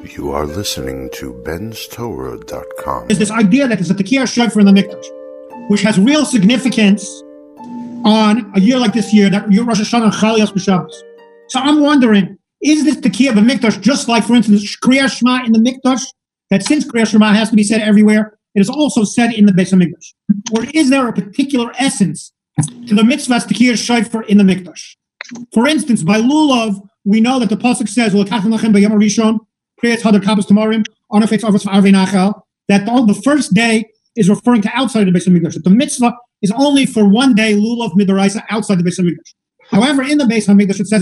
You are listening to benstorah.com. There's this idea that there's a Tekiah Shofar in the Mikdash, which has real significance on a year like this year, that year Rosh Hashanah and Chalias b'Shabbos. So I'm wondering, is this Tekiah b'Mikdash just like, for instance, Kriyas Shema in the Mikdash, that since Kriyas Shema has to be said everywhere, it is also said in the Beis HaMikdash? Or is there a particular essence to the mitzvah's Tekiah Shofar in the Mikdash? For instance, by Lulav, we know that the pasuk says, that the first day is referring to outside of the Beis HaMikdash. That the mitzvah is only for one day, Lulav Midaraisa, outside the Beis HaMikdash. However, in the Beis HaMikdash, it says,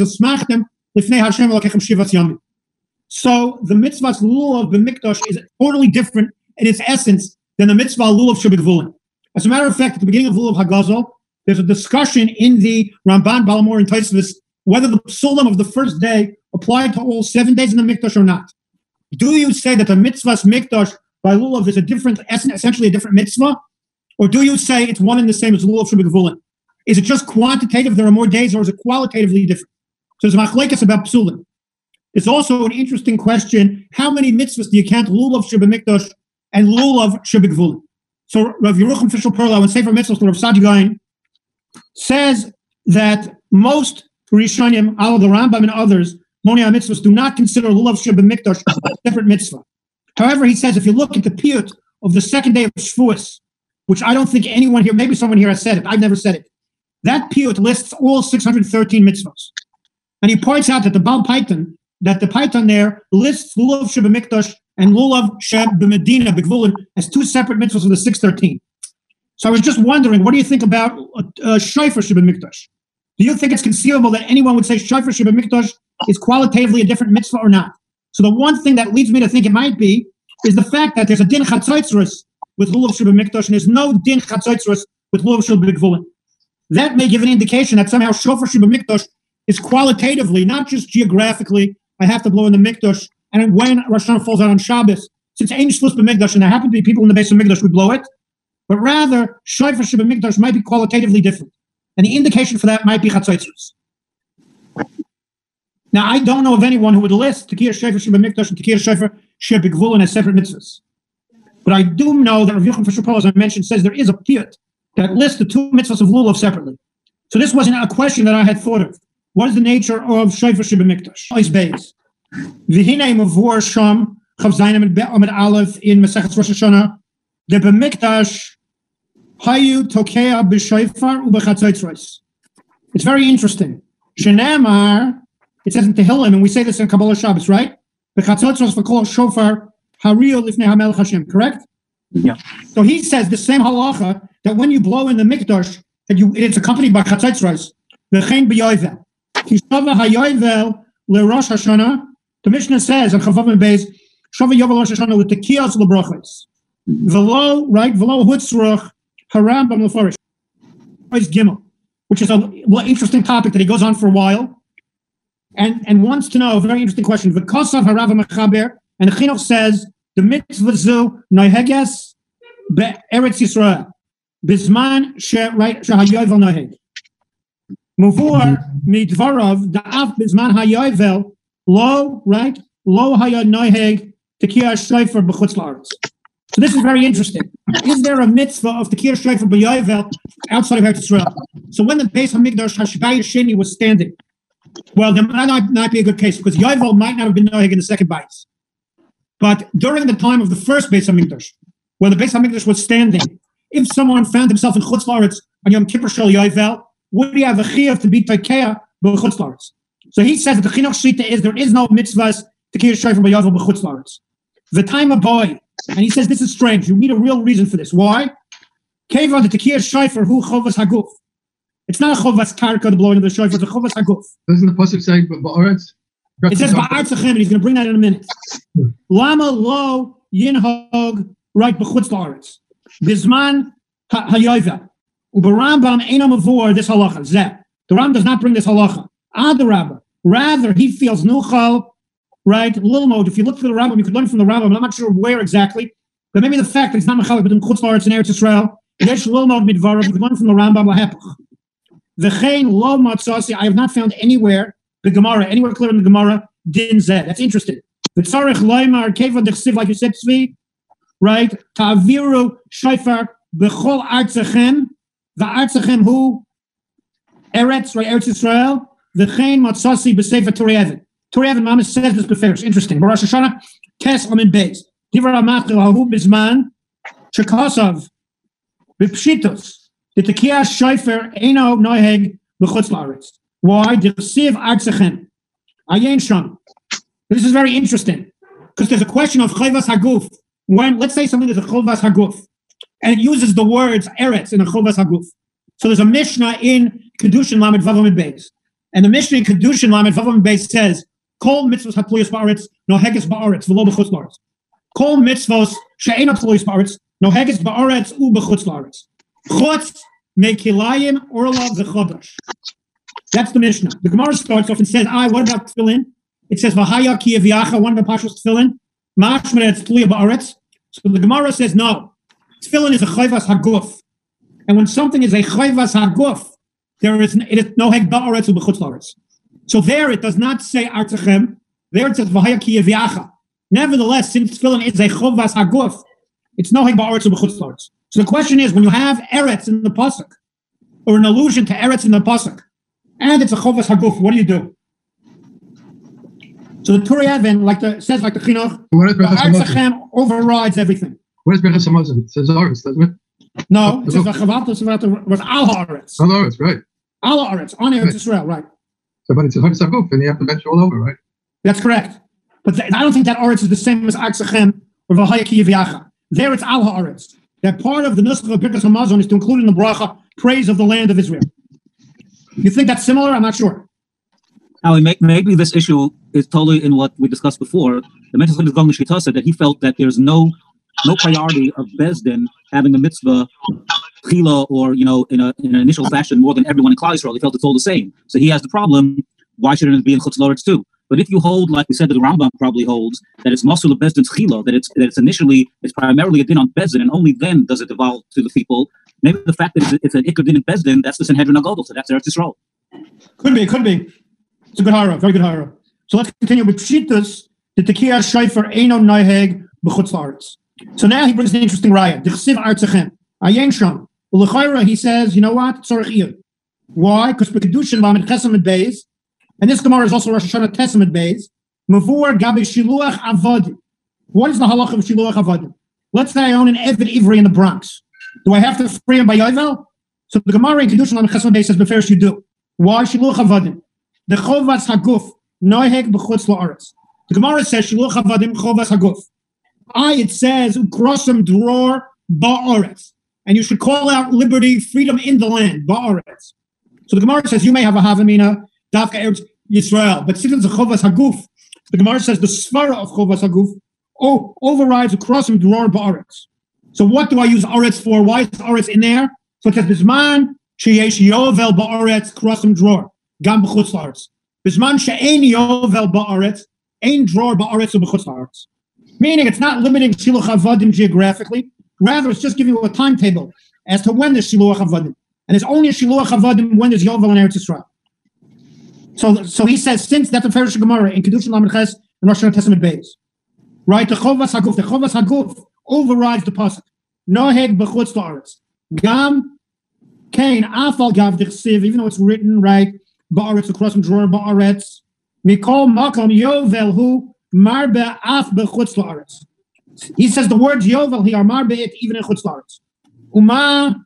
so the mitzvah's Lulav b'Mikdash is totally different in its essence than the mitzvah Lulav Shebigvulin. As a matter of fact, at the beginning of Lulav Hagazal, there's a discussion in the Ramban, Balamor, and Tosfos whether the psulim of the first day apply to all 7 days in the Mikdash or not. Do you say that the mitzvah's Mikdash by Lulav is a different, essentially a different mitzvah? Or do you say it's one and the same as Lulav Shebigvulin? Is it just quantitative, there are more days, or is it qualitatively different? So there's machlekes about psulim. It's also an interesting question, how many mitzvahs do you count Lulav Shebimikdash and Lulav Shebigvulin? So Rav Yerucham Fishel Perlow in Sefer Mitzvahs, Rav Sadi Gaon, says that most Rishonim, Al the Rambam and others, Monia mitzvahs, do not consider Lulav Shebimikdash a separate mitzvah. However, he says if you look at the piyut of the second day of Shavuos, which I don't think anyone here, maybe someone here has said it, I've never said it, that piyut lists all 613 mitzvahs. And he points out that the Baal Paitan, that the Paitan there lists Lulav Shebimikdash and Lulav Shebimedina B'Gvulin as two separate mitzvahs of the 613. So I was just wondering, what do you think about Shofar Shebimikdash? Do you think it's conceivable that anyone would say Shofar Shebimikdash is qualitatively a different mitzvah or not? So the one thing that leads me to think it might be is the fact that there's a din chatzotzrus with Lulav Shebimikdash and there's no din chatzotzrus with Lulav Shebigvulin. That may give an indication that somehow Shofar Shebimikdash is qualitatively, not just geographically, I have to blow in the Mikdash, and when Rosh Hashanah falls out on Shabbos, since Ein Shlus b'Mikdash, and there happen to be people in the Beis HaMikdash, we blow it, but rather, Shofar Shebimikdash might be qualitatively different. And the indication for that might be Chatzotzrus. Now, I don't know of anyone who would list Tekiah Shofar Shebimikdash and Tekiah Shofar Shebigvulin as separate mitzvahs. But I do know that Rav Yochanan Fisher Perlow, as I mentioned, says there is a piyut that lists the two mitzvahs of Lulav separately. So this wasn't a question that I had thought of. What is the nature of Shofar Shebimikdash? Ois Beis. V'hinei mavur sham chav zayin amid aleph in Masechet Rosh Hashanah the b'mikdash hayu tokea b'shofar u'b'chatzotzros. It's very interesting. Shenamar, it says in Tehillim, and we say this in Kabbalah Shabbos, right? B'chatzotzros v'kol shofar hariyo lifnei hamelech Hashem, correct? Yeah. So he says the same halacha that when you blow in the mikdash, that it's accompanied by chatzotzros. V'chein b'yovel. Kishava hayovel leRosh Hashanah. The Mishnah says in Chavav and Beis, Shava yovel Rosh Hashanah with the kiyos lebrachos. V'lo, right? V'lo hutzruch haram b'm lefarish. Is Gimel, which is an interesting topic that he goes on for a while, and wants to know a very interesting question. V'kosav harav mechaber, and the Chinuch says the mitzvah zu noiheges be'eretz Yisrael bizman shehayovel noheg. Muvur midvarav da'af bizman hayovel lo, right? Lo hayod noheg tekiah shofar b'chutz la'aretz. So this is very interesting. Is there a mitzvah of tekiah shofar b'yovel outside of Eretz Yisrael? So when the Beis HaMikdash Hashbayis Sheni was standing, well, there might not be a good case because yovel might not have been noheg in the second bayis. But during the time of the first Beis HaMikdash, when the Beis HaMikdash was standing, if someone found himself in chutz la'aretz on Yom Kippur Shel yovel, would he have a chiyuv to be tekiah b'chutz la'aretz? So he says that the chinuch shita is there is no mitzvahs tekiah shofar b'yovel b'chutz la'aretz. The time of boy, and he says this is strange. You need a real reason for this. Why? Kevon the tekiah shofar hu chovas haguf. It's not a chovas karka, the blowing of the shofar. It's a chovas haguf. Doesn't the pasuk say ba'aretz? It says ba'aretz lechem, and he's going to bring that in a minute. Lama lo yinhog right b'chutz la'aretz bizman hayovel u'barambam einam avor this halacha zeh. The Ram does not bring this halacha. Adarabba. Rather, he feels nuchal, right? Lilmod. If you look through the Rambam, you could learn from the Rambam. I'm not sure where exactly, but maybe the fact that he's not mechalik between chutz la'aretz and Eretz Yisrael. Yesh lilmod midvarav. You could learn from the Rambam lahepach. V'chein lo matzasi. I have not found anywhere the Gemara, anywhere clear in the Gemara din zeh. That's interesting. V'tzarech loymar keva d'chsiv, like you said, Tzvi, right? Ta'aviru shofar b'chol artzachem, v'artzachem hu Eretz, right? Eretz Yisrael, v'chein matzasi b'sefer Torah Even. Torah Even, Mama says this beferish. Interesting. Baruch Hashanah, Kes Amin Beis. Divar HaMachil hahu bizman shekasav b'pshitos. The tekiah shofar eino noheg b'chutz la'aretz. Why? D'chsiv artzachem. Ayin sham. This is very interesting because there's a question of chayvas haguf. When, let's say something is a chayvas haguf, and it uses the words eretz in a chayvas haguf. So there's a Mishnah in Kedushin Lamed Vav Amid Beis, and the Mishnah in Kedushin Lamed Vav Amid Beis says, "Kol mitzvos hatluyos ba'aretz noheges ba'aretz v'lo b'chutz la'aretz. Kol mitzvos she'ein hatluyos ba'aretz noheges ba'aretz u b'chutz la'aretz. Chutz mekilayim orla v'chodash." That's the Mishnah. The Gemara starts off and says, what about tefillin? It says, "V'haya ki yaviacha," one of the pashas tefillin. Mashmeh it's tluya ba'aretz. So the Gemara says, no, tefillin is a chayvas haguf. And when something is a chayvas haguf, it is no heg ba'aretz u b'chutz la'aretz. So there it does not say artzachem. There it says v'haya ki yaviacha. Nevertheless, since tefillin is a chayvas haguf, it's no heg ba'aretz u b'chutz la'aretz. So the question is, when you have eretz in the pasuk, or an allusion to eretz in the pasuk, and it's a chayvas haguf, what do? So the Torah Even, says like the Chinuch, artzachem overrides everything. Where's Berachas Hamazon? It says Aretz, doesn't it? No, it says Chavalta was Al Haaretz. Al Haaretz, right. Al Haaretz, on Eretz Yisrael, right. So, but it's a Chayvas Haguf, and you have to mention all over, right? That's correct. But I don't think that Aretz is the same as Artzachem or V'haya ki yaviacha. There it's Al Haaretz. That part of the Nusach of Birkas Hamazon is to include in the bracha praise of the land of Israel. You think that's similar? I'm not sure. Now, maybe this issue is totally in what we discussed before. The Mental State is going to Shita said that he felt that there's no priority of Bezdin having the mitzvah chila or in an initial fashion more than everyone in Klal Yisrael. He felt it's all the same. So he has the problem. Why shouldn't it be in Chutz La'aretz too? But if you hold, like we said, that the Rambam probably holds that it's Mosul of Bezdin's chila, that it's primarily a din on Bezdin, and only then does it devolve to the people. Maybe the fact that it's an ikar din in Bezdin, that's the Sanhedrin HaGadol, so that's Eretz Yisrael. Could be. It's a good hara, very good hara. So let's continue with Pshitus, the Tekiah Shofar Eino Noheg B'chutz La'aretz. So now he brings an interesting raya. D'chsiv artzachem. Ayin sham. U'lechaira, he says, you know what? Tzorech iyud. Why? Because B'kedushin Lamed Chesamid Beis, and this Gemara is also Rosh Hashanah Tesamid Beis, Mavur Gabi Shiluach Avodim. What is the halacha of Shiluach Avodim? Let's say I own an Eved Ivri in the Bronx. Do I have to free him by Yovel? So the Gemara in Kedushin Lamed Chesamid Beis says, Beferish you do. Why? Shiluach Avodim. The chovas haguf noheg b'chutz la'aretz. The Gemara says shiluch havadim chovas haguf. It says ukrosem dror ba'aretz, and you should call out liberty, freedom in the land ba'aretz. So the Gemara says you may have a havamina dafka Eretz Yisrael, but since it's a chovas haguf, the Gemara says the svara of chovas haguf overrides ukrosem dror ba'aretz. So what do I use aretz for? Why is aretz in there? So it says bisman sheyesh yovel ba'aretz krosem dror. Gam b'chutz la'aretz. Bisman she'ein yovel ba'aretz, ein dror ba'aretz u b'chutz la'aretz. Meaning it's not limiting shiluach havadim geographically. Rather, it's just giving you a timetable as to when there's shiluach havadim. And there's only a shiluach havadim when there's yovel in Eretz Yisrael. So he says, since that's a Ferish Gemara in Kedushin Lamed Ches and Rosh Hashanah Tesamid Beis, right? The chovas haguf overrides the pasuk. Noheg b'chutz la'aretz. Gam kain afal gav d'chsiv, even though it's written right. Ba'aretz across from drawer ba'aretz. Mikol makom yovel hu marbe af b'chutz la'aretz. He says the words yovel here are marbe it even in chutz la'aretz. Uma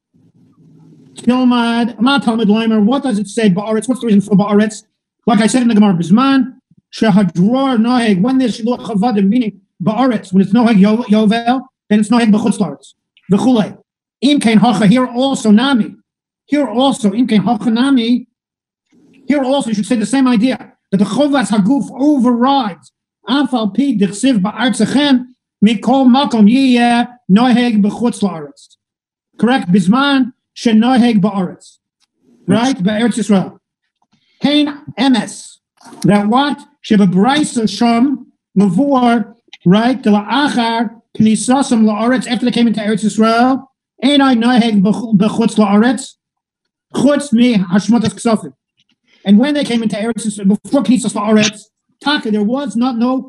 tilmad ma talmud leimer. What does it say ba'aretz? What's the reason for ba'aretz? Like I said in the Gemara, bisman shehadror noheg, when there's shiluach havadim, meaning ba'aretz, when it's noheg yovel, then it's noheg b'chutz la'aretz. V'chulei im kein hacha, here also nami. Here also im kein hacha nami. Here also, you should say the same idea, that the chovas haguf overrides afal pi d'chsiv ba'artzachem mikol makom yiyeh noheg b'chutz la'aretz. Correct? Bisman shenoheg ba'aretz. Right? Ba'eretz Yisrael. Kain emes. That what? Shebebraisa sham mavur, right? The la'achar knisasam la'aretz, after they came into Eretz Yisrael, einai noheg b'chutz la'aretz, chutz mi hashmotas ksafim. And when they came into Eretz Yisrael, before Knisas La'aretz, Taka, there was no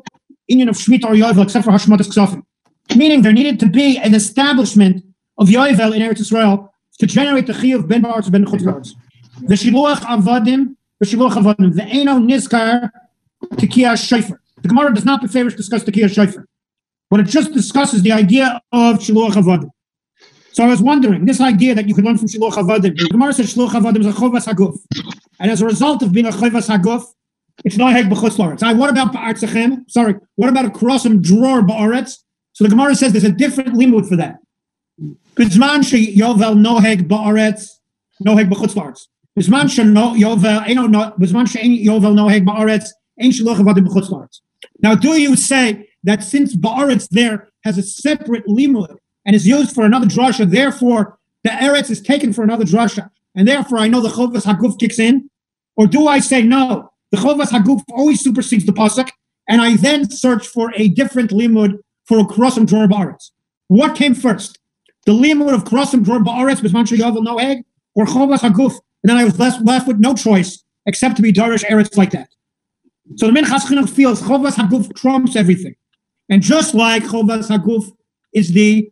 Inyan of Shemitah or Yovel except for Hashmatas Ksafim. Meaning there needed to be an establishment of Yovel in Eretz Israel to generate the Chiyuv ben Ba'aretz ben Chutz La'aretz. The Shiluach Avadim, the Eino Nizkar Tekiah Shofar. The Gemara does not beferish discuss Tekiah Shofar, but it just discusses the idea of Shiluach Avadim. So I was wondering, this idea that you could learn from Shiluach Avadim, the Gemara says Shiluach Avadim is a Chovas Haguf. And as a result of being a Chovas Haguf, it's Noheg b'chutz la'aretz. What about Ba'artzachem? Sorry, what about a Krosim Dror Ba'aretz? So the Gemara says there's a different limud for that. Bizman she Yovel Noheg Ba'aretz, Noheg b'chutz la'aretz. Bizman she Yovel Noheg Ba'aretz, Ein Shiluach Avadim b'chutz la'aretz. Now, do you say that since Ba'aretz there has a separate limud and is used for another drasha, therefore the Eretz is taken for another drasha, and therefore I know the Chovas Haguf kicks in? Or do I say no? The Chovas Haguf always supersedes the pasuk, and I then search for a different limud for a Krosim Dror Ba'aretz. What came first? The limud of Krosim Dror Ba'aretz, Bisman Yovel Noheg, or Chovas Haguf? And then I was left with no choice except to be Darish Eretz like that. So the Minchas Chinuch feels Chovas Haguf trumps everything. And just like Chovas Haguf is the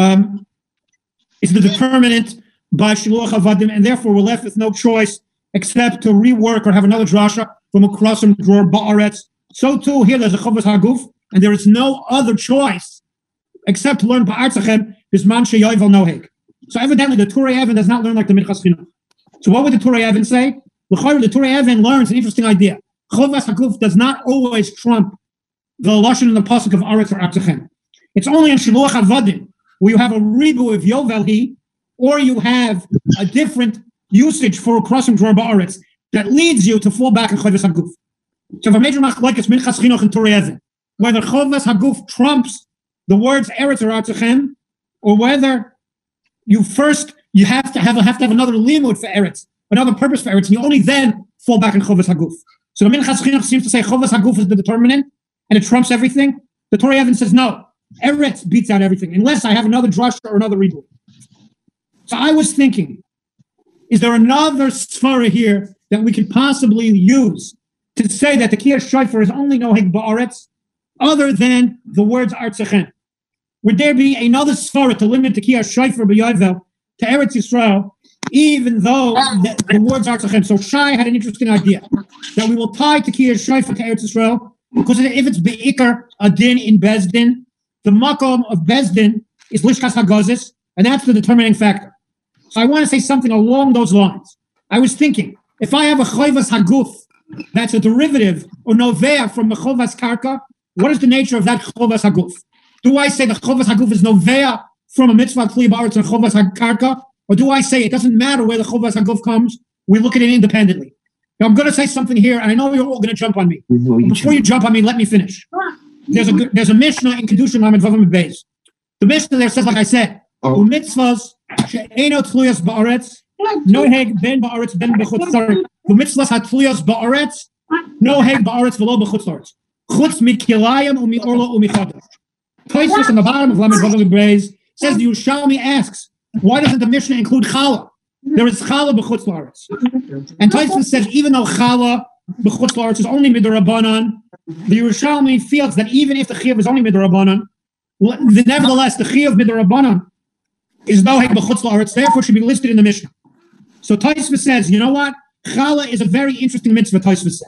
determinant by Shiluach Avadim, and therefore we're left with no choice except to rework or have another drasha from a Krosim Dror Ba'aretz. So too here there's a Chovas Haguf, and there is no other choice except to learn Ba'artzachem Bisman Sheyovel Noheg. So evidently the Turei Even does not learn like the Minchas Chinuch. So what would the Turei Even say? The Turei Even learns an interesting idea. Chovas Haguf does not always trump the lashon in the pasuk of Aretz or Artzachem. It's only in Shiluach Avadim where you have a ribu of Yovel or you have a different usage for a Krosim Dror Ba'aretz that leads you to fall back in Chovas Haguf. So if a major machlokes Minchas Chinuch and Turei Even, whether Chovas Haguf trumps the words Eretz or Artzachem, or whether you have to have another limud for Eretz, another purpose for Eretz, and you only then fall back in Chovas Haguf. So the Minchas Chinuch seems to say Chovas Haguf is the determinant and it trumps everything. The Turei Even says no, Eretz beats out everything unless I have another drasha or another rebut. So I was thinking, is there another svara here that we could possibly use to say that the Tekiah Shofar is only Noheg Ba'aretz other than the words Artzachem? Would there be another svara to limit the Tekiah Shofar B'Yovel to Eretz Yisrael, even though the words Artzachem? So Shai had an interesting idea that we will tie Tekiah Shofar to Eretz Yisrael because if it's Be'ikar Adin in Bezdin, the makom of Bezdin is Lishkas Hagazis, and that's the determining factor. So I want to say something along those lines. I was thinking, if I have a Chovas Haguf that's a derivative or Novea from the Chovas Karka, what is the nature of that Chovas Haguf? Do I say the Chovas Haguf is Novea from a mitzvah Kli Ba'aretz and Chovas Karka? Or do I say it doesn't matter where the Chovas Haguf comes, we look at it independently? Now I'm going to say something here, and I know you're all going to jump on me. But before you jump on me, let me finish. There's a Mishnah in Kedushin Lamed Vavam Beis. The Mishnah there says, like I said, mitzvahs she'eno tluyas ba'aretz, noheg ben ba'aretz ben b'chutz. Sorry, mitzvahs hatluyas ba'aretz, noheg ba'aretz v'lo b'chutz la'aretz. Chutz mikilayim u'mi'orla u'michadash. Tosfos on the bottom of Lamed Vavam Beis says the Yerushalmi asks, why doesn't the Mishnah include challah? There is challah b'chutz la'aretz. And Tosfos says even though challah b'chutz la'aretz is only midrabanan, the Yerushalmi feels that even if the chiyuv is only midrabanan, nevertheless the chiyuv midrabanan is noheg b'chutz la'aretz, therefore should be listed in the Mishnah. So Tosfos says, you know what? Challah is a very interesting mitzvah. Tosfos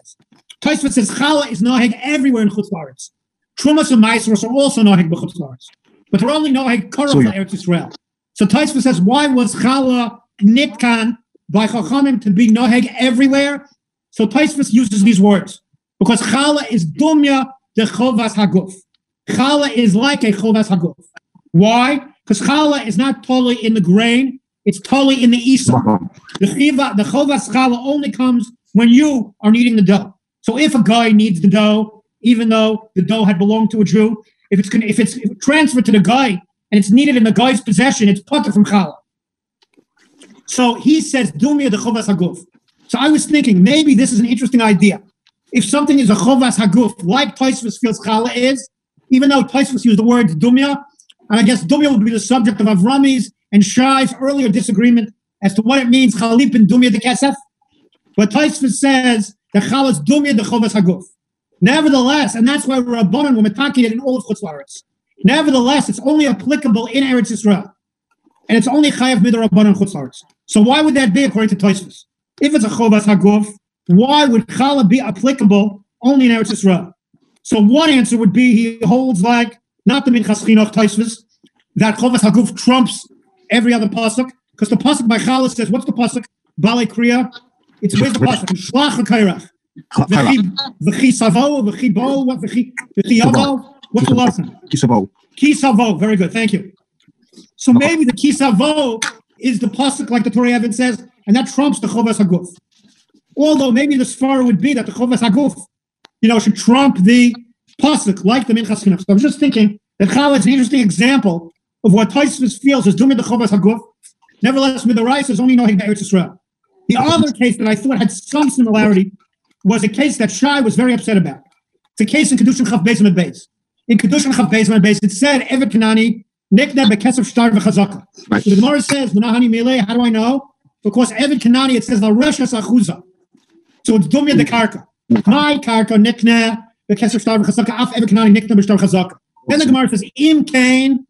says challah is noheg everywhere in chutz la'aretz. Trumas and Maasros are also noheg b'chutz la'aretz, but they're only noheg karov la'aretz Yisrael. So Tosfos says, why was challah nitkan by chachamim to be noheg everywhere? So Tosfos uses these words because challah is dumya de chovas haguf. Challah is like a chovas haguf. Why? Because challah is not totally in the grain; it's totally in the isa. The chovas challah only comes when you are kneading the dough. So if a guy needs the dough, even though the dough had belonged to a Jew, if it's transferred to the guy and it's needed in the guy's possession, it's putter from challah. So he says dumya de chovas haguf. So I was thinking maybe this is an interesting idea. If something is a chovas haguf, like Tosfos feels challah is, even though Tosfos used the word dumya, and I guess dumya would be the subject of Avrami's and Shai's earlier disagreement as to what it means chalip and dumya de kesef. But Tosfos says the challah is dumya de chovas haguf. Nevertheless, and that's why Rabbanan were metaking it in all of Chutz La'aretz. Nevertheless, it's only applicable in Eretz Yisrael. And it's only Chayav Midar Rabbanan Chutz La'aretz. So why would that be according to Tosfos? If it's a Chovas Haguf, why would Chala be applicable only in Eretz Yisrael? So one answer would be he holds like, not the Minchas Chinuch Tosfos, that Chovas Haguf trumps every other pasuk, because the pasuk by Chala says, what's the pasuk? Balei Kriya. It's where's the pasuk? Shlach HaKairach. V'chi Savo, V'chi Bo, V'chi Yavo. What's the last one? Ki Savo. Very good. Thank you. So maybe the Ki Savo is the pasuk like the Torah Evan says, and that trumps the Chovas Haguf. Although maybe the svara would be that the Chovas Haguf, should trump the pasuk like the Minchas Chinuch. So I was just thinking that Chala is an interesting example of what Tosfos feels is doing the Chovas Haguf. Nevertheless, Midorais is only knowing the Eretz Yisrael. The other case that I thought had some similarity was a case that Shai was very upset about. It's a case in Kedushin Chaf Beis Amud Beis. In Kedushin Chaf Beis Amud Beis, it said, Evet Kanani, Nikne Bekesef Shtar V'Chazaka. So the Gemara says, Menahani Milei, how do I know? Because Evet Kanani, it says, La Reshas Achuza. So it's Dumya de Karka. My Karka, Nikne Bekesef Shtar V'Chazaka, Af Evet Kanani, Nikne B'Shtar Chazaka. Then the Gemara says, Im Kain,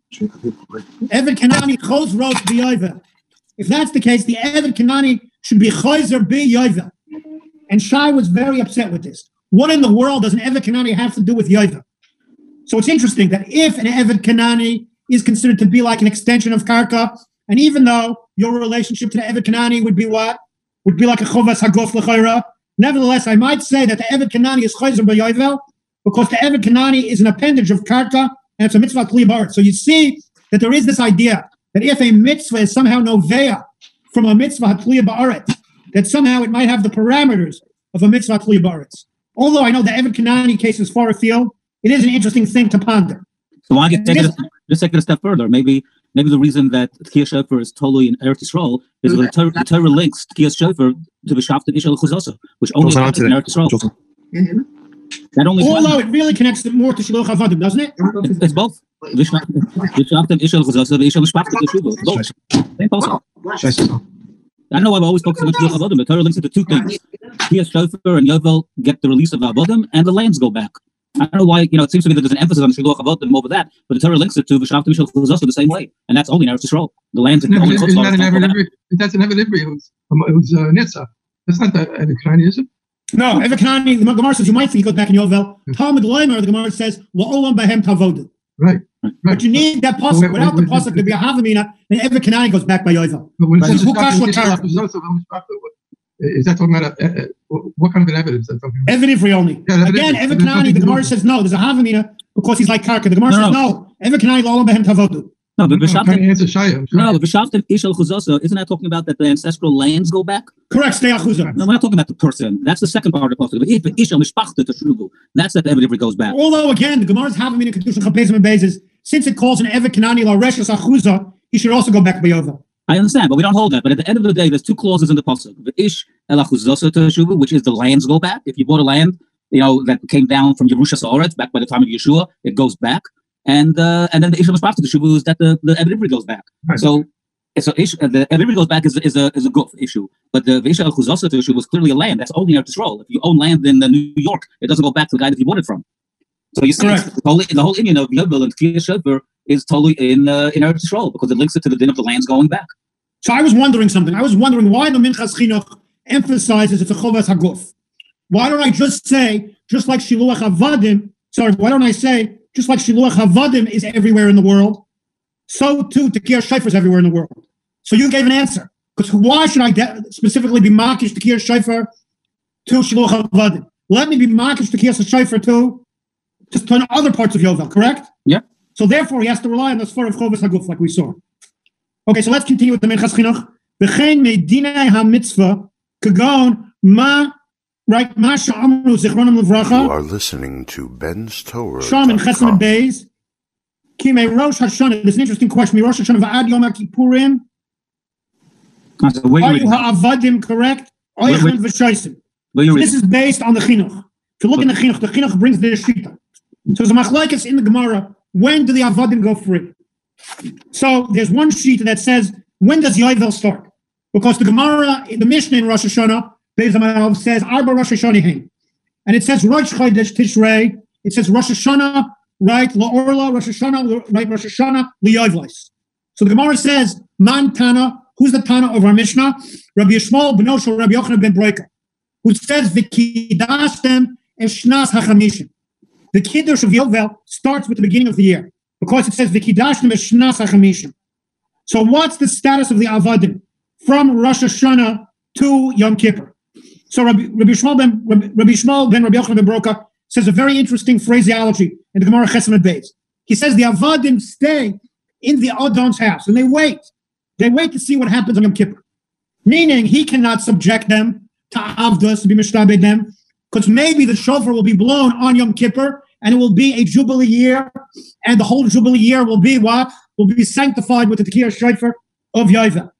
Evet Kanani, Choz Rot B'Yovel. If that's the case, the Evet Kanani should be Chozer B'Yovel. And Shai was very upset with this. What in the world does an Evet Kanani have to do with Yovel? So it's interesting that if an Evet Kanani is considered to be like an extension of Karka, and even though your relationship to the Evet Kanani would be what? Would be like a Chovas Haguf L'Chayra. Nevertheless, I might say that the Evet Kanani is Chozer B'Yovel because the Evet Kanani is an appendage of Karka and it's a mitzvah Kli B'Aretz. So you see that there is this idea that if a mitzvah is somehow novea from a mitzvah Kli B'Aretz, that somehow it might have the parameters of a mitzvah Kli B'Aretz. Although I know the Evet Kanani case is far afield, it is an interesting thing to ponder. So why take it a step further? Maybe the reason that Tkiyas Shofar is totally in Eretz Yisrael is that the Torah links Tkiyas Shofar to the Shaftim Ishel Chuzasa, which only happens in Eretz Yisrael. That only although it really connects it more to Shiluach Havadim, doesn't it? It's both. The Shaftim Ishel Chuzasa, the Ishel Mishpachta Teshuva. Both. Same pasuk. I know I've always focused on Shiluach Havadim. The Torah links it to two things. Tkiyas Shofar and Yovel get the release of Havadim, and the lands go back. I don't know why, it seems to me that there's an emphasis on Shiluach Havadim over that, but the Torah links it to V'Shavtim Mishal Chuzasa the same way, and that's only in Eretz Yisrael. The lands in only Isn't that an Evid? That's an Evid Ivri who's Nitzah. That's not the Evid Kanani, is it? No, Evid Kanani, the Gemara says you might think he goes back in Yovel. Talmud Leimer, the Gemara says, La'olam Bahem Tavodu. Right. But you need that pasuk. Without the pasuk, there'd be a Havamina, and Evid Kanani goes back by Yovel. But when it says is that talking about what kind of an evidence? Evid Ivri only. Yeah, again, Evid Kanani, the Gemara says no. There's a Havamina because he's like Karka. The Gemara says no. Evid Kanani La'olam Bahem Tavodu. No, but V'Shavtim Ishel Chuzasa, isn't that talking about that the ancestral lands go back? Correct, stay Achuzah. No, we're not talking about the person. That's the second part of the pasuk. But if Ishel Mishpachta Teshuva, that's that the Evid Ivri goes back. Although again, the Gemara's Havamina Kedushin Chaf Beis Amud Beis is since it calls an Evet Kanani La Reshus Achuzah, he should also go back by Yovel. I understand, but we don't hold that. But at the end of the day, there's two clauses in the pasuk: the ish el achuzasa teshuva, which is the lands go back. If you bought a land, that came down from Yerusha Sa'aretz back by the time of Yeshua, it goes back, and then the ish el mishpachta teshuva is that the Evid Ivri goes back. Right. So the Evid Ivri goes back is a guf issue, but the ish el achuzasa teshuva was clearly a land that's only in Eretz Yisrael. If you own land in New York, it doesn't go back to the guy that you bought it from. So you see, the whole Indian of Yovel and Tkiyas Shofar is totally in Eretz Yisrael because it links it to the din of the lands going back. So I was wondering something. I was wondering why the Minchas Chinuch emphasizes it's a Chovas Haguf. Why don't I just say, just like Shiluach Havadim, why don't I say, just like Shiluach Havadim is everywhere in the world, so too Tkiyas Shofar is everywhere in the world. So you gave an answer. Because why should I specifically be Makish Tkiyas Shofar to Shiluach Havadim? Let me be Makish Tkiyas Shofar to other parts of Yovel, correct? Yeah. So therefore, he has to rely on the Sfar of Chovas Haguf, like we saw. Okay, so let's continue with the Minchas Chinuch. V'chein meidinei ha-mitzvah kagon ma she'amru zichronam levracha. You are listening to Ben's Torah. Sham in Chesed Amud Beis. Ki me Rosh Hashanah. There's an interesting question. Me Rosh Hashanah v'ad Yom HaKippurim. Are you ha'avadim correct? Oichem v'shaisim. This is based on the Chinuch. If you look in the Chinuch brings the Shita. So there's a machlokes in the Gemara. When do the avadim go free? So there's one sheet that says, when does Yovel start? Because the Gemara, the Mishnah in Rosh Hashanah, says, Arba Rosh Hashanah. and it says Rosh Chodesh Tishrei. It says Rosh Hashanah, right? La'orla, Rosh Hashanah, right? Rosh Hashanah, Li'yovlis. So the Gemara says, Man Tana, who's the Tana of our Mishnah? Rabbi Yishmael ben Osho, Rabbi Yochanan ben Broika, who says, V'kidashtem eshnas hachamishim. The Kiddush of Yovel starts with the beginning of the year, because it says, V'kidashtem eshnas hachamishim. So what's the status of the Avadim from Rosh Hashanah to Yom Kippur? So Rabbi Yishmael ben Rabbi Yochanan ben Broka says a very interesting phraseology in the Gemara Chesed Beis. He says the Avadim stay in the Adon's house and they wait. They wait to see what happens on Yom Kippur. Meaning he cannot subject them to Avdos, to be mishtabed them, because maybe the shofar will be blown on Yom Kippur and it will be a Jubilee year, and the whole Jubilee year will be what? Will be sanctified with the Tekiyah Shofar of Yovel.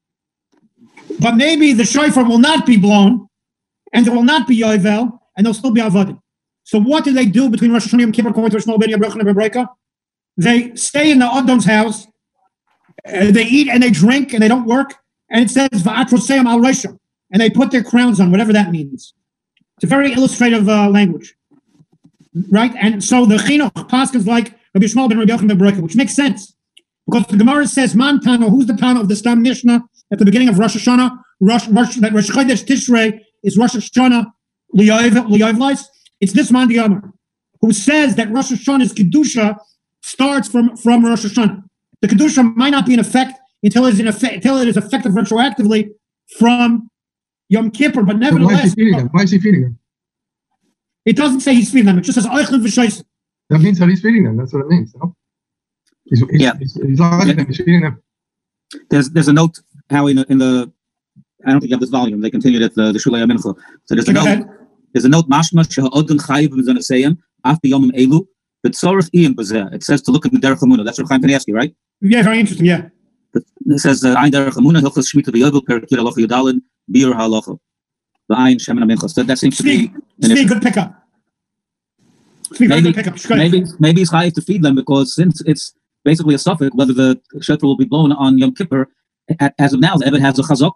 But maybe the shofar will not be blown, and there will not be Yovel, and there'll still be Avadim. So what do they do between Rosh Hashanah and Yom Kippur according to Shmuel ben Yochanan ben Broka? They stay in the Adon's house, they eat and they drink and they don't work, and it says Va'atroseim al Rishon, and they put their crowns on, whatever that means. It's a very illustrative language, right? And so the Chinuch Paskins like Rabbi Yishmael ben Rabbi Yochanan ben Broka, which makes sense, because the Gemara says Man Tana, who's the Tana of the Stam Mishnah at the beginning of Rosh Hashanah? Rosh Chodesh Tishrei is Rosh Hashanah Li'yovlis. It's this man Diyamar who says that Rosh Hashanah's Kedusha starts from Rosh Hashanah. The Kedusha might not be in effect until it is effective retroactively from Yom Kippur, but nevertheless. Why is he feeding them? It doesn't say he's feeding them. It just says Eichlin V'Shoysim. That means that he's feeding them. That's what it means. No? He's feeding them. There's a note, Howie, in the I don't think you have this volume. They continued at the Shulei Mincha. So there's a note. There's a note. Mashma she'ha'odin chayiv b'zanaseyim after yomim elu b'tzorach iyim b'zeh. It says to look in the Derech Hamuna. That's what Chaim Kanievsky, right? Yeah, very interesting. Yeah. It says Ein Derech Hamuna hilchos shmita b'yovel per kir halacha yudalin biur halacha v'ayin shemen mincha. So that seems to be good pickup. Maybe it's chayiv to feed them because since it's basically a suffix whether the shofar will be blown on Yom Kippur. As of now, the Eved has a chazak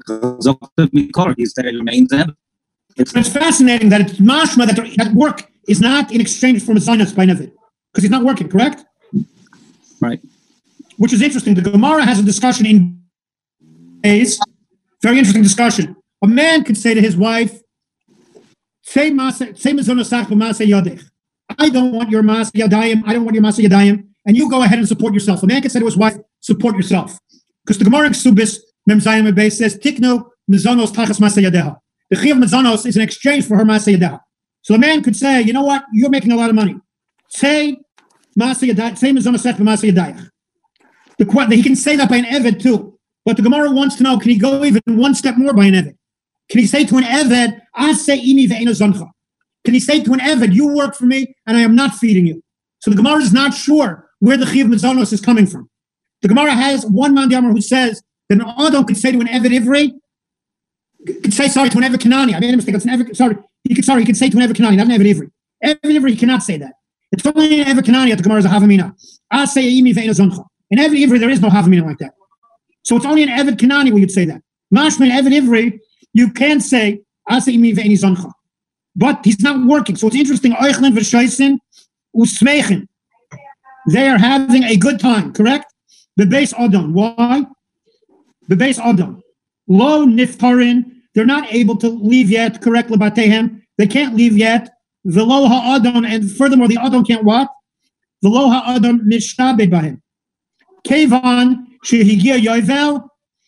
mikor. He said it remains Eved. It's fascinating that it's mashma that work is not in exchange for Messiahs by Eved, because he's not working, correct? Right. Which is interesting. The Gemara has a discussion in days. Very interesting discussion. A man could say to his wife, "Say mizonosach b'maseh yadech. I don't want your maseh yadayim. I don't want your maseh yadayim, and you go ahead and support yourself." A man could say to his wife, "Support yourself." Because the Gemara in Ksubis, Mem Zayim Beis says, Tiknu mizonos tachas maseh yadeha. The Chiyav mizonos is in exchange for her maseh yadeha. So the man could say, you know what, you're making a lot of money. Say maseh yadeha, say mizonosech b'maseh yadeha. He can say that by an Eved too. But the Gemara wants to know, can he go even one step more by an Eved? Can he say to an Eved, Aseh imi ve'eno zoncha? Can he say to an Eved, you work for me and I am not feeding you? So the Gemara is not sure where the Chiyav mizonos is coming from. The Gemara has one man Yamar who says that an Adon could say to an Eved Ivri, could say sorry to an Eved Kanani. I made a mistake. It's an Eved, sorry. He could say to an Eved Kanani, not an Eved Ivri. Eved Ivri, he cannot say that. It's only an Eved Kanani at the Gemara is a Havamina. Aseh imi ve'eno zoncha. In Eved Ivri, there is no Havamina like that. So it's only an Eved Kanani where you'd say that. Mashma in Eved Ivri, you can say Aseh imi ve'eni zoncha. But he's not working. So it's interesting. Eichlin v'shoysin usmeichen. They are having a good time, correct? The base Adon. Why? The base Adon. Lo niftarin. They're not able to leave yet, correct? Lebatehem. They can't leave yet. The lo ha'adon, and furthermore, the Adon can't what? The lo ha'adon mishtabed bahem. Kevan shehigia yovel.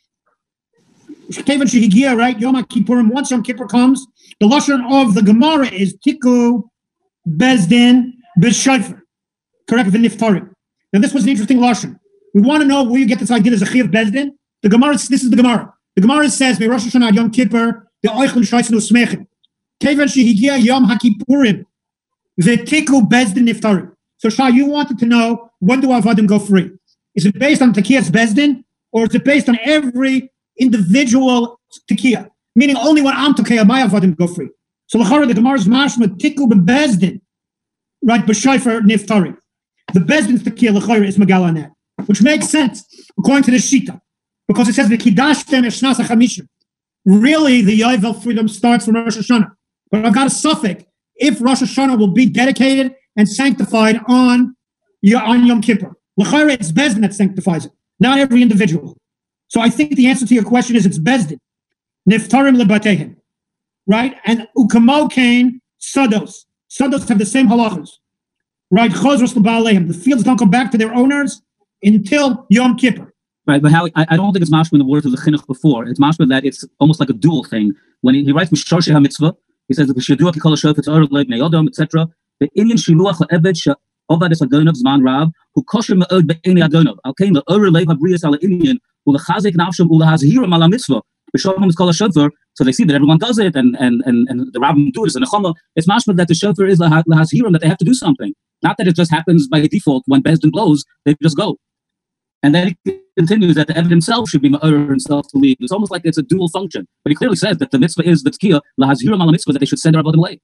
Kevan shehigia, right? Yom Kippurim. Once Yom Kippur comes, the lashon of the Gemara is tiku bezdin b'shofar. Correct? The niftarin. Now this was an interesting lashon. We want to know where you get this idea. There's a Chiyav Bezdin. The Gemara, this is the Gemara. The Gemara says, "Me Rosh Hashanah Yom Kippur, the Eichlin Shaitznu Smechen, Kevan shehigia Yom HaKippurim, v'tiku Bezdin Niftarim." So, Shah, you wanted to know, when do Avadim go free? Is it based on Tekiyah's Bezdin, or is it based on every individual Tekiyah? Meaning only when I'm Tekiyah, my Avadim go free. So, l'chara, the Gemara's mashma tiku Bezdin, right? B'shayfer Niftarim. The Bezdin's Tekiyah l'chara is Megala on that. Which makes sense according to the Shita, because it says the Kidashtem Eshnas HaChamishim. Really, the Yovel freedom starts from Rosh Hashanah, but I've got a suffix if Rosh Hashanah will be dedicated and sanctified on Yom Kippur. L'chayra, it's Bezdin that sanctifies it, not every individual. So I think the answer to your question is it's Bezdin. Niftarim lebatehim, right? And ukamo kain sados. Sados have the same halachas, right? Chozros l'ba'aleim. The fields don't come back to their owners until Yom Kippur. Right, but Howie, I don't think it's mashma in the words of the chinuch before. It's mashma that it's almost like a dual thing. When he writes Mishor Sheh HaMitzvah, he says that the Shidduach Kol HaShof, it's Or Leib Ne'odom, etc. The Inyan Shiluach HaEved She'ovad Es Adonov Zman Rav, Hu Kosher Me'od Be'eni Adonov. Alkein Le'or Leib HaBriyas Ala Inyan, U'Lechazik Nafshem U'Lehazhiram Ala Mitzvah. B'Shalom is Kol HaShofer, so they see that everyone does it, and the rabbis do it, and the Nechama. It's mashma that the Shofer is Lehazhiram, that they have to do something. Not that it just happens by default. When Bezdin blows, they just go. And then he continues that the Eved himself should be ma'or himself to leave. It's almost like it's a dual function. But he clearly says that the mitzvah is the tkiyah, lahazhiram ala mitzvah, that they should send their avodim away.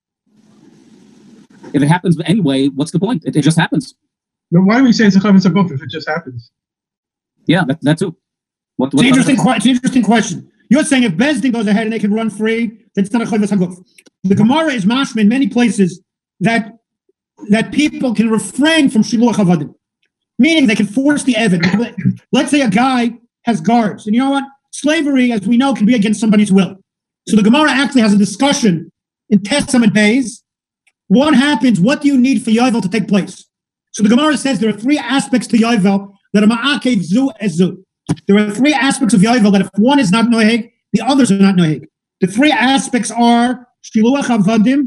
If it happens anyway, what's the point? It just happens. Then why do we say it's a chavetz haguf if it just happens? Yeah, that too. It's an interesting question. You're saying if Bezdin goes ahead and they can run free, then it's not a chavetz haguf. The Gemara is mashma in many places that people can refrain from shiluach avodim. Meaning they can force the Eved. Let's say a guy has guards. And you know what? Slavery, as we know, can be against somebody's will. So the Gemara actually has a discussion in Testament days. What happens? What do you need for Yovel to take place? So the Gemara says there are three aspects to Yovel that are ma'akev zu ezu. There are three aspects of Yovel that if one is not noheg, the others are not noheg. The three aspects are shiluach avadim,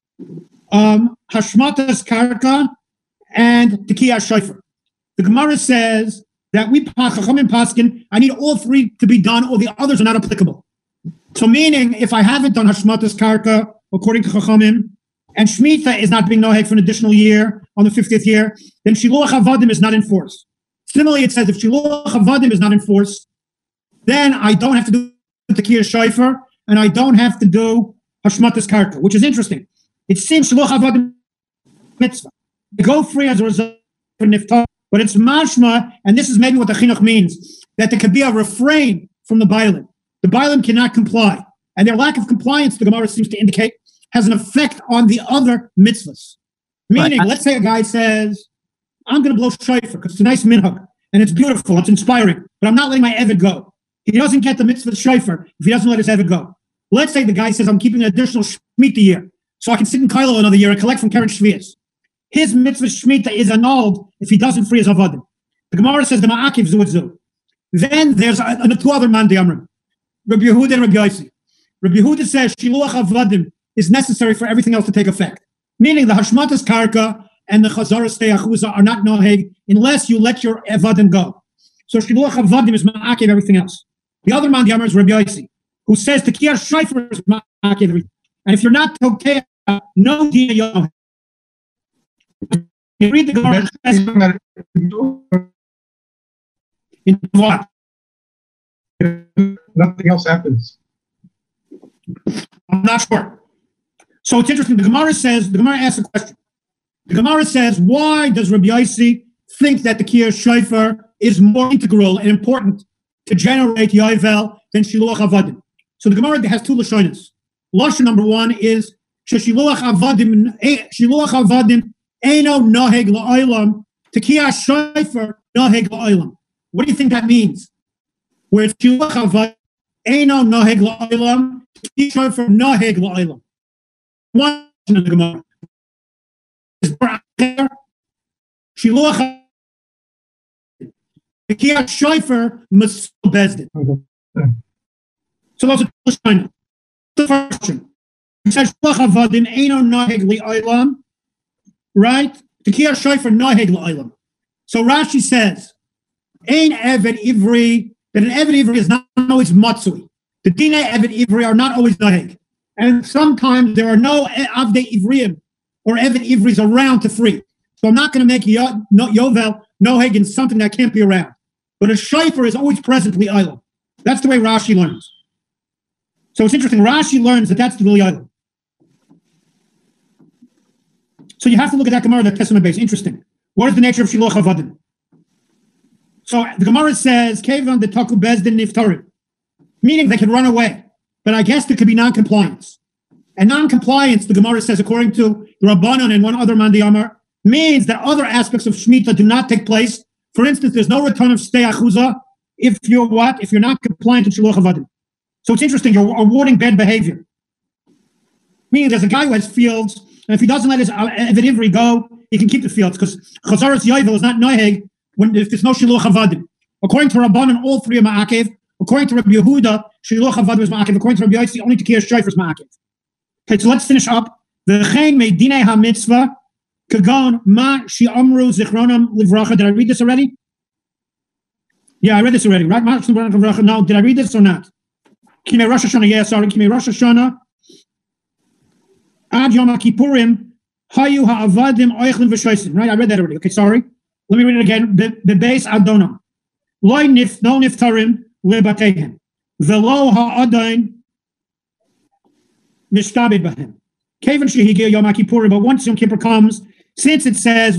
hashmatas karka, and tekiyah shofar. The Gemara says that we Chachamim paskin, I need all three to be done, or the others are not applicable. So meaning, if I haven't done Hashmatas Karka, according to Chachamim, and Shemitah is not being noheg for an additional year on the 50th year, then Shiluach Avadim is not enforced. Similarly, it says if Shiluach Avadim is not enforced, then I don't have to do Tekiyah Shofar, and I don't have to do Hashmatas Karka, which is interesting. It seems Shiluach Avadim mitzvah. They go free as a result of Niftar. But it's mashma, and this is maybe what the chinuch means, that there could be a refrain from the Bailim. The Bailim cannot comply. And their lack of compliance, the Gemara seems to indicate, has an effect on the other mitzvahs. Meaning, let's say a guy says, I'm going to blow shofar because it's a nice minhag, and it's beautiful, it's inspiring, but I'm not letting my Eved go. He doesn't get the mitzvah shofar if he doesn't let his Eved go. Let's say the guy says, I'm keeping an additional Shemitah year, so I can sit in Kailo another year and collect from Keren Shvias. His mitzvah Shemitah is annulled if he doesn't free his avadim. The Gemara says the ma'akiv zu'edzu. Then there's two other man Amrim, Rabbi Yehuda and Rabbi Yossi. Rabbi Yehuda says shiluach avadim is necessary for everything else to take effect. Meaning the hashmatas karka and the chazaras te'achuza are not noheg unless you let your avadim go. So shiluach avadim is ma'akiv everything else. The other man Amrim is Rabbi Yossi, who says tekiyah shofar is ma'akiv everything. And if you're not tokeh, no dina yoh. You read the Gemara. In what? Nothing else happens. I'm not sure. So it's interesting. The Gemara asks a question. The Gemara says, why does Rabbi Yossi think that the Tekiyah Shofar is more integral and important to generate Yovel than Shiluach Avadim? So the Gemara has two Lashonas. Lashon number one is Shiluach Avadim Eino noheg la'olam, tekiyah shofar noheg la'olam. What do you think that means? Where shiluach avadim eino noheg la'olam, tekiyah shofar noheg la'olam. One in the Gemara is there. Shiluach tekiyah shofar must bezdin. So those are two. The first question. It says shiluach avadim eino noheg la'olam. Right? Tekiyah shofar noheg la'olam. So Rashi says, Ein Eved Ivri, that an Eved Ivri is not always matzui. The Dinei Eved Ivri are not always noheg. And sometimes there are no Avdei Ivriim or Eved Ivris around to free. So I'm not going to make Yovel noheg in something that can't be around. But a shofar is always present to the olam. That's the way Rashi learns. So it's interesting. Rashi learns that that's the really olam. So you have to look at that Gemara, that Testament base. Interesting. What is the nature of Shiluach Avadim? So the Gemara says, Kevan de Taku Bezdin Niftarim, meaning they can run away. But I guess there could be non-compliance. And non-compliance, the Gemara says, according to the Rabbanon and one other man Diyamar, means that other aspects of Shemitah do not take place. For instance, there's no return of stei achuzah if you're what? If you're not compliant in Shiluach Avadim. So it's interesting, you're awarding bad behavior. Meaning there's a guy who has fields, and if he doesn't let his Eved Ivri go, he can keep the fields, because Chazaras Yovel is not Noheg if there's no Shiluach Avadim. According to Rabbanon, all three are Ma'akev. According to Rabbi Yehuda, Shiluach Avadim is Ma'akev. According to Rabbi Yossi, only Tekiyah Shofar is Ma'akev. Okay, so let's finish up. V'chein me'dinei ha-mitzvah kagon ma she'amru zichronam livracha. Did I read this already? Yeah, I read this already, right? Ma she'amru livracha. No, did I read this or not? Kimei Rosh Hashanah. Yeah, sorry. Kimei Rosh Hashanah. Ad Yom HaKippurim hayu ha'avadim oichlin v'shoisim. Right, I read that already. Okay, sorry. Let me read it again. Bebeis Adonam. Lo niftarim lebateihem. V'lo ha'adain mishtabed b'hem. Kevin shehigir Yom HaKippurim. But once Yom Kippur comes, since it says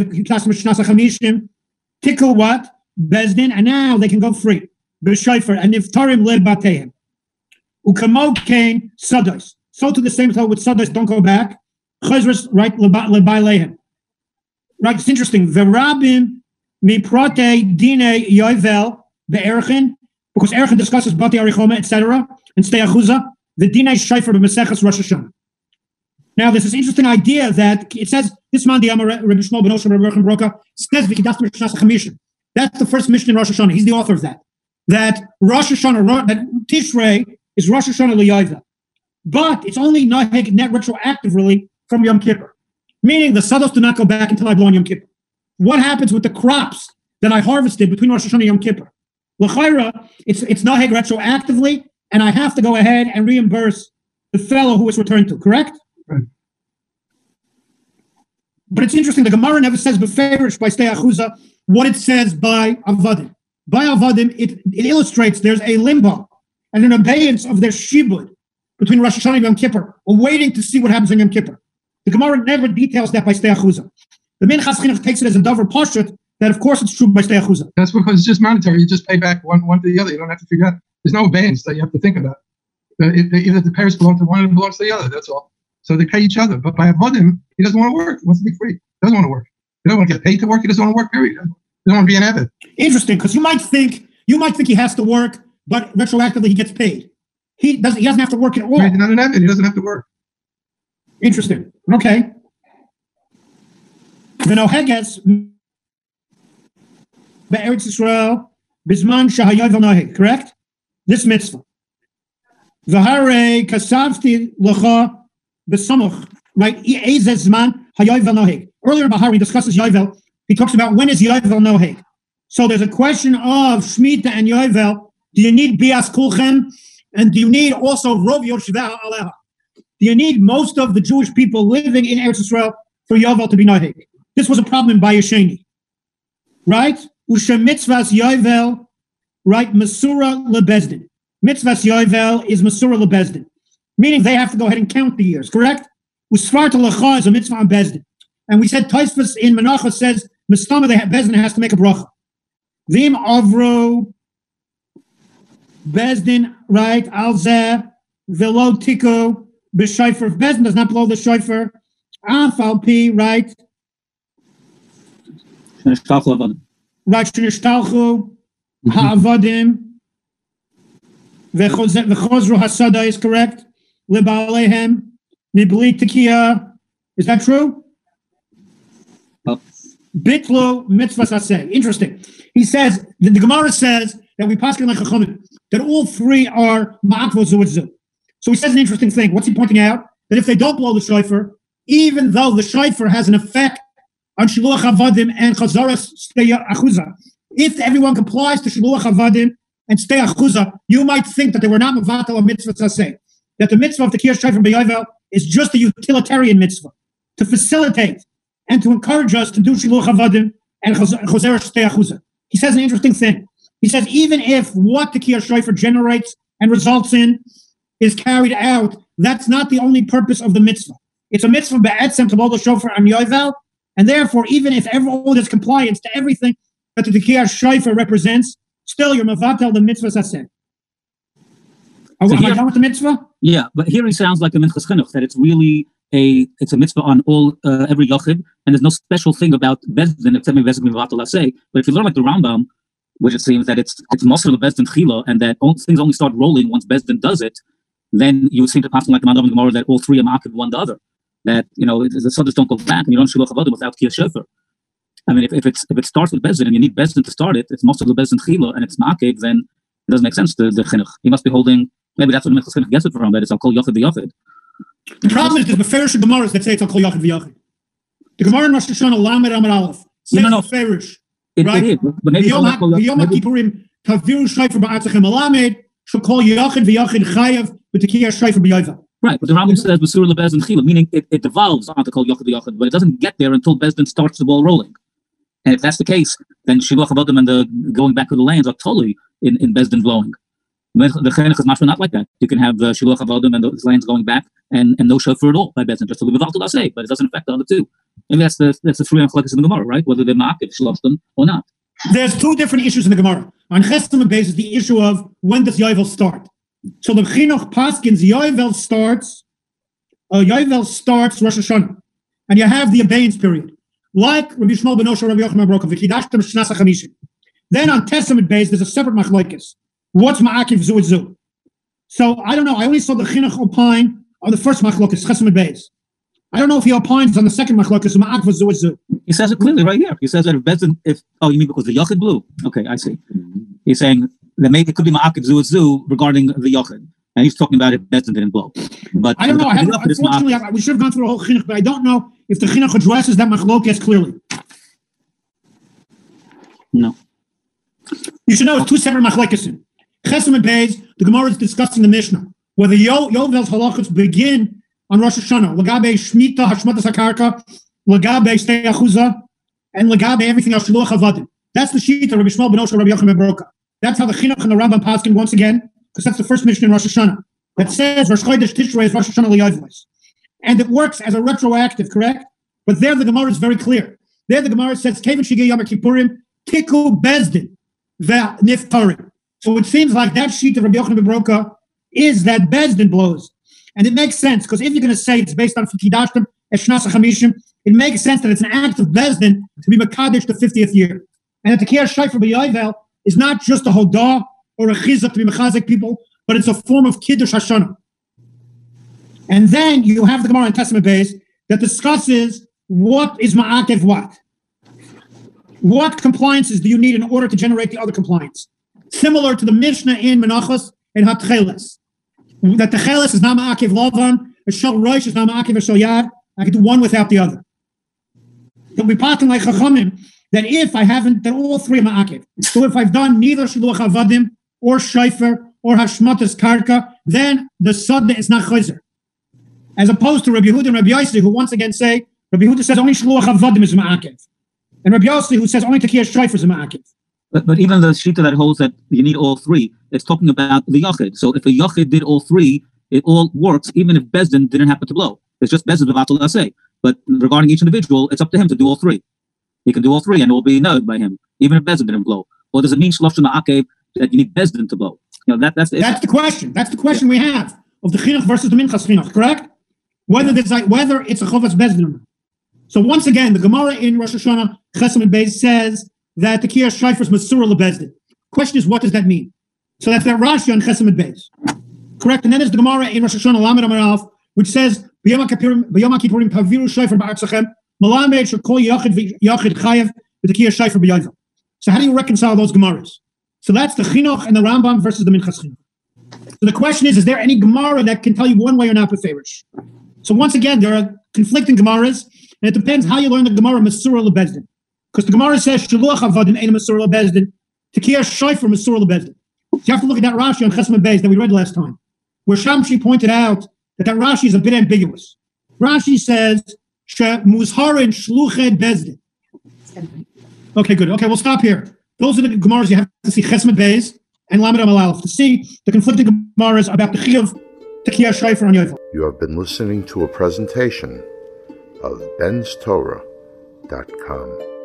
tickle what? Bezdin, and now they can go free. B'shayfer and niftarim lebateihem. Ukamo kain sados. So to the same thought with sados, don't go back. Chazras, right? Lebaylehem. Right, it's interesting. Verabim miprate dine yovel be'erchin, because Erchin discusses bati arichoma, etc., and stei achuzah. The dine shayfer b'meseches Rosh Hashanah. Now, there's this interesting idea that it says this man Diyamar Rabbi Shmuel ben Osher Rabbi Broka says v'kidas Mishnas HaChamishin. That's the first mission in Rosh Hashanah. He's the author of that. That Rosh Hashanah, that Tishrei is Rosh Hashanah liyovel, but it's only noheg net retroactively from Yom Kippur. Meaning the sados do not go back until I blow on Yom Kippur. What happens with the crops that I harvested between Rosh Hashanah and Yom Kippur? L'chaira, it's naheg retroactively, and I have to go ahead and reimburse the fellow who was returned to, correct? Right. But it's interesting, the Gemara never says beferish by stei achuzah what it says by avadim. By avadim, it illustrates there's a limbo and an abeyance of their shibud between Rosh Hashanah and Yom Kippur, or waiting to see what happens in Yom Kippur. The Gemara never details that by stei achuzah. The Minchas Chinuch takes it as a davar pashut that of course it's true by stei achuzah. That's because it's just monetary. You just pay back one to the other. You don't have to figure out. There's no abeyance that you have to think about. Either the parents belong to one and belongs to the other. That's all. So they pay each other. But by avodim, he doesn't want to work. He wants to be free. He doesn't want to work. He doesn't want to get paid to work. He doesn't want to work. Period. He doesn't want to be an eved. Interesting, because you might think he has to work, but retroactively he gets paid. He doesn't have to work at all. He's not an eved. He doesn't have to work. Interesting. Okay. The noheges be'eretz Yisrael bisman shahayovel noheg. Correct? This mitzvah. V'harei kasavti l'cha b'samuch. Right? Eizez zman hayovel noheg. Earlier in Bahar, he discusses yovel. He talks about when is yovel noheg. So there's a question of Shemitah and yovel. Do you need bias kulchem? And do you need also rov yoshivah aleha? Do you need most of the Jewish people living in Eretz Yisrael for yovel to be noheg? This was a problem in Bayesheni, right? Ushem mitzvahs yovel, right? Masura lebezdin. Mitzvahs yovel is Masura lebezdin, meaning they have to go ahead and count the years, correct? Usfarta lecha is a mitzvah on bezdin, and we said Tosfos in Menachos says Mistama bezdin has to make a bracha. Vim avro bezdin, right? Alzeh velo tiku b'shayfer. Bezdin does not blow the shayfer. Afal pi, right? Right, shenishtalchu ha'avadim v'chozru hasada is correct. Libalehem mibli tekiya. Is that true? Bitlu mitzvahs aseh. Interesting. He says the Gemara says that we paskin like chachamim that all three are ma'akvos zu'etzu. So he says an interesting thing. What's he pointing out? That if they don't blow the shofar, even though the shofar has an effect on Shiluach Avadim and Chazaras Stei Achuzah, if everyone complies to Shiluach Avadim and Stei Achuzah, you might think that they were not Mavatal or Mitzvah Saseh. That the mitzvah of the Tekiyah Shofar B'Yovel is just a utilitarian mitzvah to facilitate and to encourage us to do Shiluach Avadim and Chazaras Stei Achuzah. He says an interesting thing. He says even if what the Tekiyah Shofar generates and results in is carried out, that's not the only purpose of the mitzvah. It's a mitzvah be'etzem to blow the shofar on Yovel. And therefore, even if all this compliance to everything that the Tekiyah Shofar represents, still you're mavatel the mitzvah saseh. Am I done with the mitzvah? Yeah, but here he sounds like a minchas chinuch, that it's really it's a mitzvah on all every yachid, and there's no special thing about bezdin except maybe bezdin mivatal asay. But if you learn like the Rambam, which it seems that it's mostly the bezdin chila, and that things only start rolling once bezdin does it, then you would seem to pass like the Mandam and Gemara that all three are ma'akiv one the other. That the sudden don't go back, and you don't shiluach avodim without kiyah shefer. I mean, if it starts with bezdin and you need bezdin to start it, it's mostly the bezdin chila and it's ma'akiv, then it doesn't make sense to the chinuch. He must be holding. Maybe that's what the minchas chinuch gets it from. That it's al kol yachid v'yachid. The problem is there's meferish Gemaras that say it's al kol yachid v'yachid. The Gemara in Rosh Hashanah Lamed Amud Aleph says meferish. It is, but maybe Yom HaKippurim taviru shayfer ba'atzechem alamed shall call yachid v'yachid chayav b'tekiyah shayfer b'yayva. Right, but the Rambam says Basur lebezdin chila, meaning it devolves onto kol yachid v'yachid, but it doesn't get there until bezdin starts the ball rolling. And if that's the case, then shiluach avodim and the going back to the lands are totally in bezdin blowing. The chinuch is not like that. You can have the shiluach avodim and those lands going back and no shofar at all by bezdin, just a little bit of say, but it doesn't affect the other two. And that's the three machlokes in the Gemara, right? Whether they're ma'akiv shlostem or not. There's two different issues in the Gemara. On Chesed Amud Beis is the issue of when does Yovel start. So the chinuch paskins Yovel starts Rosh Hashanah, and you have the abeyance period, like Rabbi Shmuel ben Osher, Rabbi Yochanan ben Broka, v'kidashtem shnas hachamishim. Then on Chesed Amud Beis there's a separate machlokes. What's ma'akiv zu zu? So I don't know. I only saw the chinuch opine on the first machlokes, Chesed Amud Beis. I don't know if he opines on the second machlokes, ma'akiv zu zu. He says it clearly right here. He says that if you mean because the yachid blew? Okay, I see. He's saying that maybe it could be ma'akiv zu zu regarding the yachid, and he's talking about if bezdin didn't blow. But I don't know. Unfortunately, we should have gone through the whole chinuch, but I don't know if the chinuch addresses that machlokes clearly. No. You should know it's two separate machlokes. Chesed Amud Beis, the Gemara is discussing the Mishnah, whether Yovel's halachos begin on Rosh Hashanah, Lagabe Shmita, Hashmatas HaKarka, Lagabe Stei Achuza, and Lagabe everything else, Shiluach Avadim. That's the Shita, Rabbi Shmuel ben Osher, Rabbi Yochanan ben Broka. That's how the Chinuch and the Rambam paskin once again, because that's the first Mishnah in Rosh Hashanah, that says Rosh Chodesh Tishrei is Rosh Hashanah L'Yovelis. And it works as a retroactive, correct? But there the Gemara is very clear. There the Gemara says, Kevin Shigei Yom Kippurim, Tiku Bezdin, Ve'niftarim. So it seems like that sheet of Rabbi Yochanan ben Broka is that bezdin blows. And it makes sense, because if you're going to say it's based on Kidashtim, Eshnas HaChamishim, it makes sense that it's an act of bezdin to be Makadesh the 50th year. And that the Tekiyah Shayfer B'Yovel is not just a Hodah or a Chizuk to be Mechazik people, but it's a form of Kiddush Hashanah. And then you have the Gemara in Chesed Amud Beis that discusses what is Ma'akev what. What compliances do you need in order to generate the other compliance? Similar to the Mishnah in Menachos and Hatcheles, that the Cheles is not Ma'akiv Lavan, a Shel Rosh is not Ma'akiv a Shel Yad. I can do one without the other. It'll be pattern like Chachamim that if I haven't, that all three are Ma'akiv. So if I've done neither Shiluach Avadim or Shayfer or Hashmatas Karka, then the Sadda is not Chayzer. As opposed to Rabbi Yehuda and Rabbi Yossi, who once again say, Rabbi Yehuda says only Shiluach Avadim is Ma'akiv, and Rabbi Yossi who says only Tekiyah Shayfer is Ma'akiv. But even the shita that holds that you need all three, it's talking about the yachid. So if a yachid did all three, it all works, even if bezdin didn't happen to blow. It's just bezdin levatul asay. But regarding each individual, it's up to him to do all three. He can do all three, and it will be known by him, even if bezdin didn't blow. Or does it mean shlosh ma'akev that you need bezdin to blow? That's the question. That's the question we have of the chinuch versus the minchas chinuch. Correct? Whether it's a chovas bezdin or not. So once again, the Gemara in Rosh Hashanah Chesed Amud Beis says that the Tekiyah Shayfer is Masura Lebezdin. Question is, what does that mean? So that's that Rashi on Chesed Amud Beis. Correct? And then there's the Gemara in Rosh Hashanah Lamed Amud Aleph, which says, B'yom HaKippurim taviru shayfer ba'artzachem, malamed shel kol yachid chayav v'tekiyah shayfer b'yayva. So how do you reconcile those Gemaras? So that's the Chinuch and the Rambam versus the Minchas Chinuch. So the question is there any Gemara that can tell you one way or not beferish? So once again, there are conflicting Gemaras, and it depends how you learn the Gemara Masura Lebezdin. Because the Gemara says, Shiluach Avadim ein Masura Lebezdin, Tekiyah Shayfer Masura Lebezdin. So you have to look at that Rashi on Chesed Amud Beis that we read last time, where Shamshi pointed out that Rashi is a bit ambiguous. Rashi says, Muzharin Shluched Bezdin. Okay, good. Okay, we'll stop here. Those are the Gemaras you have to see Chesed Amud Beis and Lamed Amud Aleph to see the conflicting Gemaras about the Chiyuv Tekiyah Shayfer on Yovel. You have been listening to a presentation of benstorah.com.